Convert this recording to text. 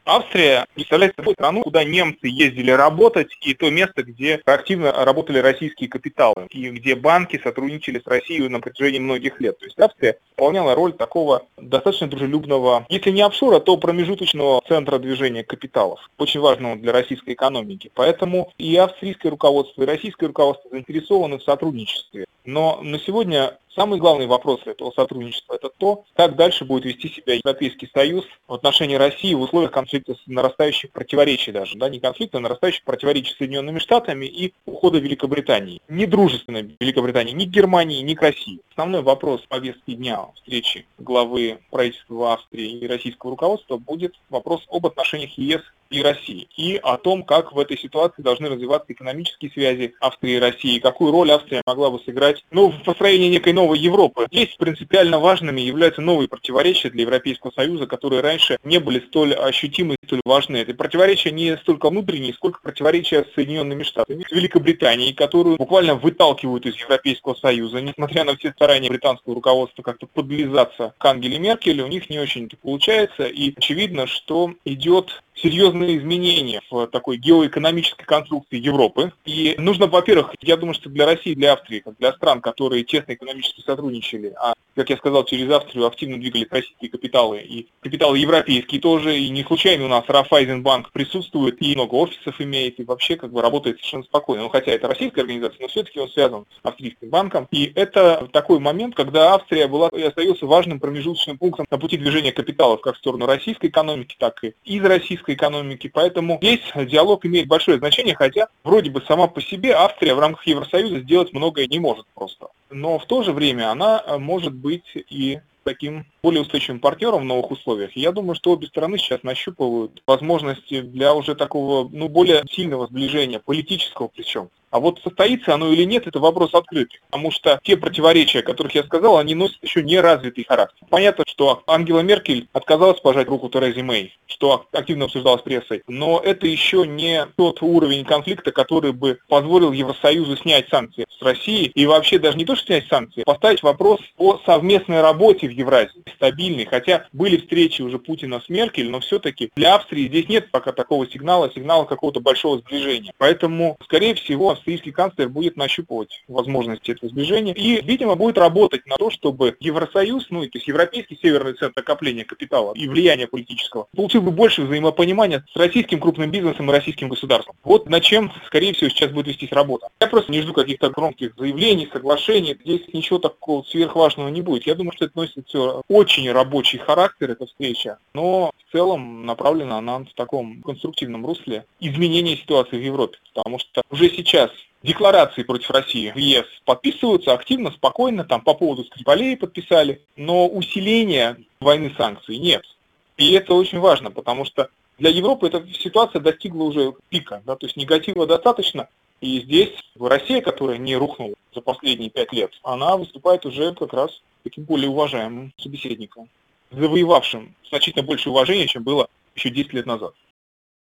Австрия представляет собой страну, куда немцы ездили работать, и то место, где активно работали российские капиталы, и где банки сотрудничали с Россией на протяжении многих лет. То есть Австрия выполняла роль такого достаточно дружелюбного, если не офшора, то промежуточного центра движения капиталов, очень важного для российской экономики. Поэтому и австрийское руководство, и российское руководство заинтересованы в сотрудничестве. Но на сегодня самый главный вопрос этого сотрудничества – это то, как дальше будет вести себя Европейский Союз в отношении России в условиях конфликта, с нарастающих противоречий даже, да, не конфликта, а нарастающих противоречий с Соединенными Штатами и ухода Великобритании. Не дружественной Великобритании ни к Германии, ни к России. Основной вопрос повестки дня встречи главы правительства Австрии и российского руководства будет вопрос об отношениях ЕС и России, и о том, как в этой ситуации должны развиваться экономические связи Австрии и России, какую роль Австрия могла бы сыграть в построении некой новой Европы. Здесь принципиально важными являются новые противоречия для Европейского Союза, которые раньше не были столь ощутимы и столь важны. Это противоречия не столько внутренние, сколько противоречия с Соединенными Штатами, с Великобританией, которую буквально выталкивают из Европейского Союза. Несмотря на все старания британского руководства как-то подлизаться к Ангеле Меркель, у них не очень это получается, и очевидно, что идет серьезные изменения в такой геоэкономической конструкции Европы. И нужно, во-первых, я думаю, что для России, для Австрии, как для стран, которые тесно экономически сотрудничали, а, как я сказал, через Австрию активно двигались российские капиталы, и капиталы европейские тоже, и не случайно у нас Райффайзенбанк присутствует, и много офисов имеет, и вообще работает совершенно спокойно. Ну, хотя это российская организация, но все-таки он связан с австрийским банком. И это такой момент, когда Австрия была и остается важным промежуточным пунктом на пути движения капиталов как в сторону российской экономики, так и из российской экономики, поэтому здесь диалог имеет большое значение, хотя вроде бы сама по себе Австрия в рамках Евросоюза сделать многое не может просто. Но в то же время она может быть и таким более устойчивым партнером в новых условиях. И я думаю, что обе стороны сейчас нащупывают возможности для уже такого, более сильного сближения, политического причем. А вот состоится оно или нет, это вопрос открытый, потому что те противоречия, о которых я сказал, они носят еще не развитый характер. Понятно, что Ангела Меркель отказалась пожать руку Терезе Мэй, что активно обсуждалось прессой, но это еще не тот уровень конфликта, который бы позволил Евросоюзу снять санкции с России, и вообще даже не то, что снять санкции, поставить вопрос о совместной работе в Евразии, стабильной, хотя были встречи уже Путина с Меркель, но все-таки для Австрии здесь нет пока такого сигнала какого-то большого сближения. Поэтому, скорее всего, австрийский канцлер будет нащупывать возможности этого сближения и, видимо, будет работать на то, чтобы Евросоюз, то есть Европейский северный центр накопления капитала и влияния политического, получил бы больше взаимопонимания с российским крупным бизнесом и российским государством. Вот над чем, скорее всего, сейчас будет вестись работа. Я просто не жду каких-то громких заявлений, соглашений, здесь ничего такого сверхважного не будет. Я думаю, что это носит все очень рабочий характер, эта встреча, но в целом направлена она в таком конструктивном русле изменения ситуации в Европе, потому что уже сейчас декларации против России в ЕС подписываются активно, спокойно, там по поводу Скрипалей подписали, но усиления войны санкций нет. И это очень важно, потому что для Европы эта ситуация достигла уже пика, то есть негатива достаточно, и здесь Россия, которая не рухнула за последние 5 лет, она выступает уже как раз таким более уважаемым собеседником, завоевавшим значительно больше уважения, чем было еще 10 лет назад.